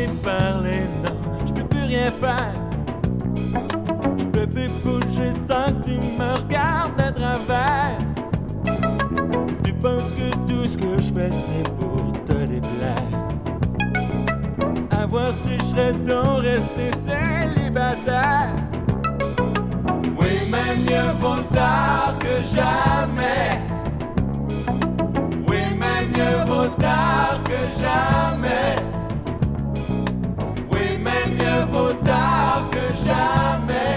laisser parler, non, je peux plus rien faire. Je peux plus bouger sans que tu me regardes à travers. Tu penses que tout ce que je fais c'est pour te déplaire. À voir si je serais donc resté célibataire. Oui, mais mieux vaut tard que jamais. Oui, mais mieux vaut tard que jamais. Oui, mais mieux vaut tard que jamais.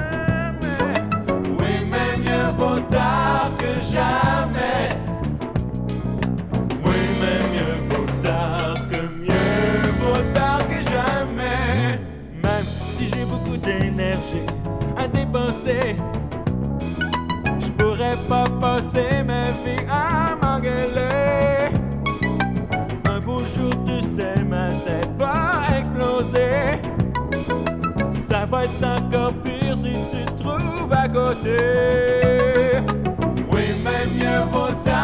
Oui, mais mieux vaut tard que jamais. Oui, mais mieux vaut tard que jamais. Même si j'ai beaucoup d'énergie à dépenser, je pourrais pas passer ma vie à m'engueuler. Un beau jour, tu sais, ma tête va exploser. Ça va être encore pire si tu te trouves à côté. Oui, mais mieux vaut tard